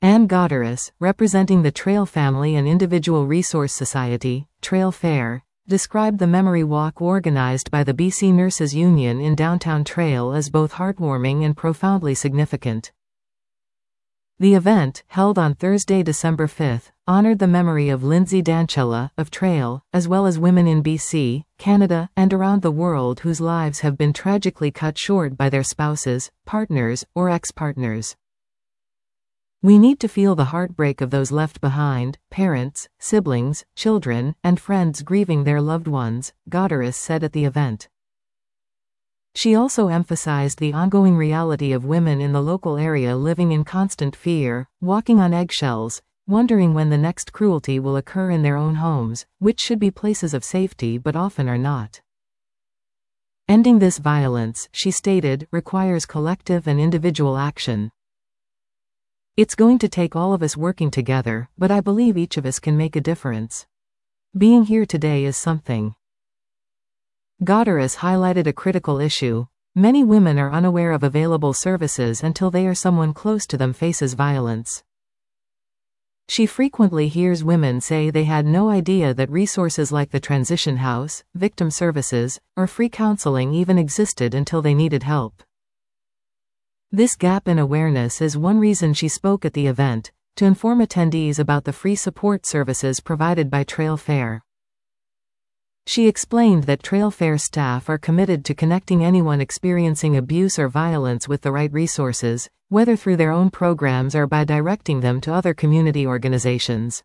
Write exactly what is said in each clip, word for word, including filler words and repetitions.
Anne Gauderis, representing the Trail Family and Individual Resource Society, Trail Fair, described the memory walk organized by the B C Nurses Union in downtown Trail as both heartwarming and profoundly significant. The event, held on Thursday, December fifth, honored the memory of Lindsay Dancella, of Trail, as well as women in B C, Canada, and around the world whose lives have been tragically cut short by their spouses, partners, or ex-partners. We need to feel the heartbreak of those left behind, parents, siblings, children, and friends grieving their loved ones, Gauderis said at the event. She also emphasized the ongoing reality of women in the local area living in constant fear, walking on eggshells, wondering when the next cruelty will occur in their own homes, which should be places of safety but often are not. Ending this violence, she stated, requires collective and individual action. It's going to take all of us working together, but I believe each of us can make a difference. Being here today is something. Gauderis highlighted a critical issue. Many women are unaware of available services until they or someone close to them faces violence. She frequently hears women say they had no idea that resources like the Transition House, victim services, or free counseling even existed until they needed help. This gap in awareness is one reason she spoke at the event, to inform attendees about the free support services provided by Trail Fair. She explained that Trail Fair staff are committed to connecting anyone experiencing abuse or violence with the right resources, whether through their own programs or by directing them to other community organizations.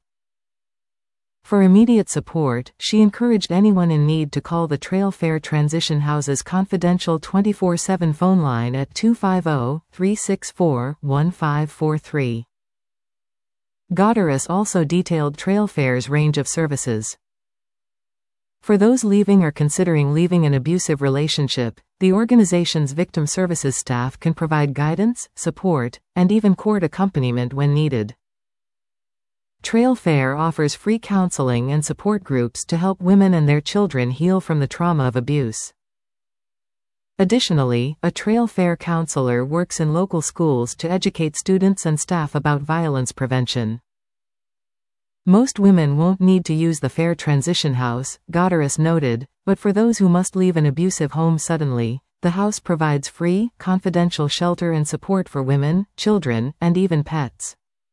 For immediate support, she encouraged anyone in need to call the Trail Fair Transition House's confidential twenty-four seven phone line at two five zero, three six four, one five four three. Gauderis also detailed Trail Fair's range of services. For those leaving or considering leaving an abusive relationship, the organization's victim services staff can provide guidance, support, and even court accompaniment when needed. Trail Fair offers free counseling and support groups to help women and their children heal from the trauma of abuse. Additionally, a Trail Fair counselor works in local schools to educate students and staff about violence prevention. Most women won't need to use the Fair Transition House, Gauderis noted, but for those who must leave an abusive home suddenly, the house provides free, confidential shelter and support for women, children, and even pets.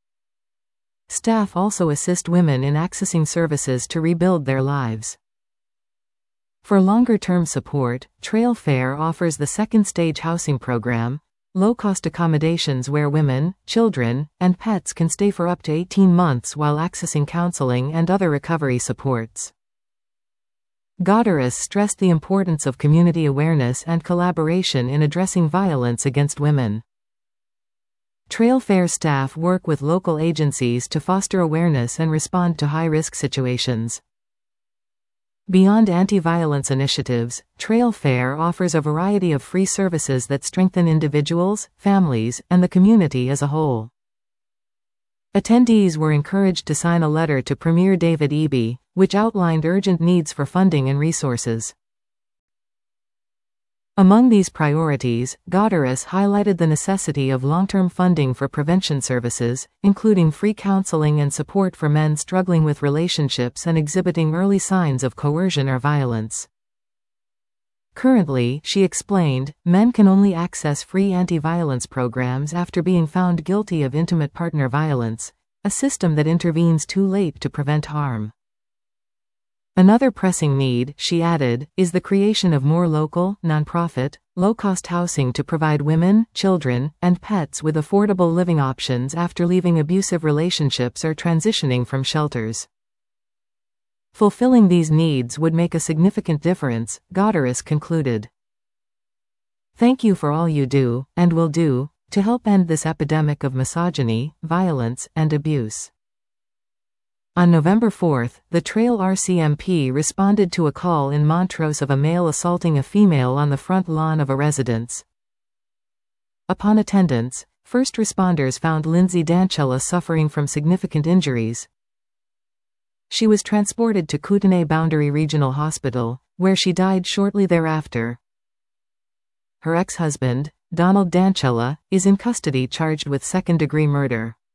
Staff also assist women in accessing services to rebuild their lives. For longer-term support, Trail Fair offers the Second Stage Housing Program, low-cost accommodations where women, children, and pets can stay for up to eighteen months while accessing counseling and other recovery supports. Gauderis stressed the importance of community awareness and collaboration in addressing violence against women. Trail Fair staff work with local agencies to foster awareness and respond to high-risk situations. Beyond anti-violence initiatives, Trail Fair offers a variety of free services that strengthen individuals, families, and the community as a whole. Attendees were encouraged to sign a letter to Premier David Eby, which outlined urgent needs for funding and resources. Among these priorities, Gauderis highlighted the necessity of long-term funding for prevention services, including free counseling and support for men struggling with relationships and exhibiting early signs of coercion or violence. Currently, she explained, men can only access free anti-violence programs after being found guilty of intimate partner violence, a system that intervenes too late to prevent harm. Another pressing need, she added, is the creation of more local, nonprofit, low-cost housing to provide women, children, and pets with affordable living options after leaving abusive relationships or transitioning from shelters. Fulfilling these needs would make a significant difference, Gauderis concluded. Thank you for all you do, and will do, to help end this epidemic of misogyny, violence, and abuse. On November fourth, the Trail R C M P responded to a call in Montrose of a male assaulting a female on the front lawn of a residence. Upon attendance, first responders found Lindsay Dancella suffering from significant injuries. She was transported to Kootenay Boundary Regional Hospital, where she died shortly thereafter. Her ex-husband, Donald Dancella, is in custody charged with second-degree murder.